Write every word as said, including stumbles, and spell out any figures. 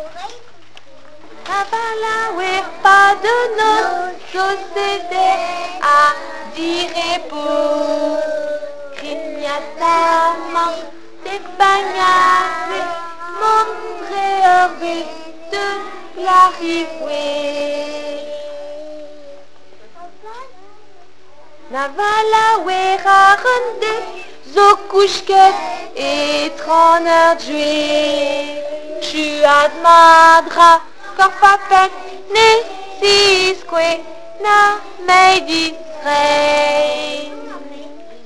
Navala, oui, pas de nos société à dire pour Grignatama, des bagnages, montrer heureux de l'arrivée. Navala, oui, rarende, zo couchket et tronner jouer. Tu admadras, corpapet, ne sisque, na me discret.